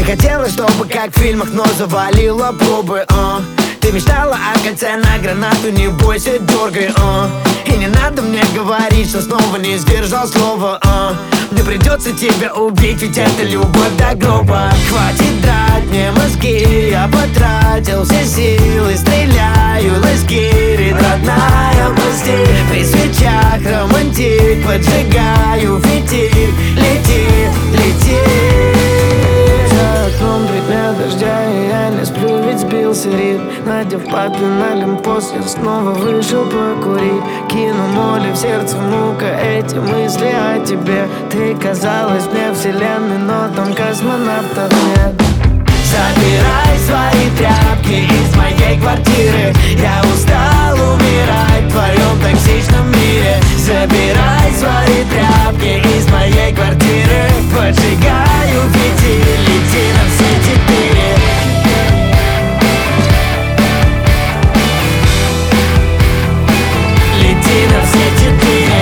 хотела, чтобы как в фильмах, но завалила пробы. Ты мечтала о кольце на гранату, не бойся, дергай. И не надо мне говорить, что снова не сдержал слова. Мне придется тебя убить, ведь это любовь до гроба. Хватит драть мне мозги, я потратил все силы, стреляю на скирит, родная, прости. При свечах романтик, поджигаю фитиль, летит, летит. За окном 3 дня дождя, и я не сплю, ведь сбился ритм. Надев папин олимпос, я снова вышел покурить. Кину моли, в сердце мука, эти мысли о тебе. Ты казалась мне вселенной, но там космонавтов нет. Забирай свои тряпки из моей квартиры. Я устал умирать в твоем токсичном мире. Забирай свои тряпки из моей квартиры. Поджигаю фитиль, лети на все 4. Лети на все 4.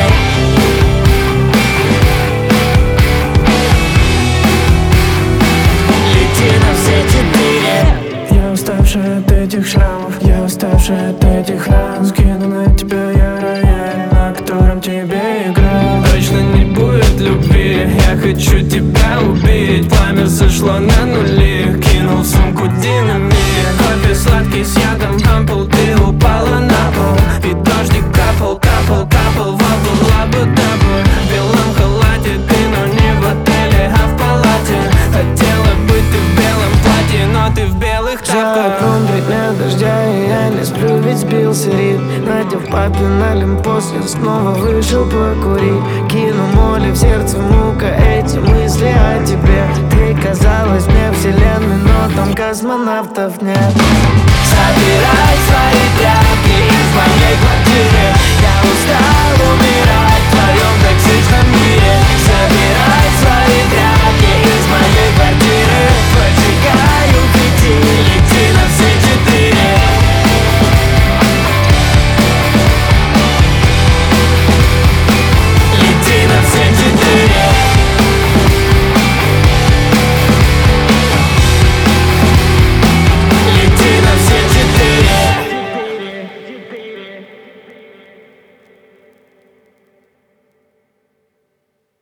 Я уставший от этих шрамов, я уставший от этих ран. Скину на тебя я рояль, на котором тебе играл. Точно не будет любви, я хочу тебя убить. Пламя сошло на нули, кинул в сумку динамит. Кофе сладкий с ядом, ампул, ты упала на пол. И дождик капал, капал, капал, воду лабу-дабу. В белом халате ты, но не в отеле, а в палате. Хотела быть ты в белом платье, но ты в белых тапках. За окном 3 дня дождя, и я не сплю, ведь сбился ритм. Надев папин олимпос, я снова вышел покурить. Кину моли, в сердце мука, эти мысли о тебе. Ты казалась мне вселенной, но там космонавтов нет.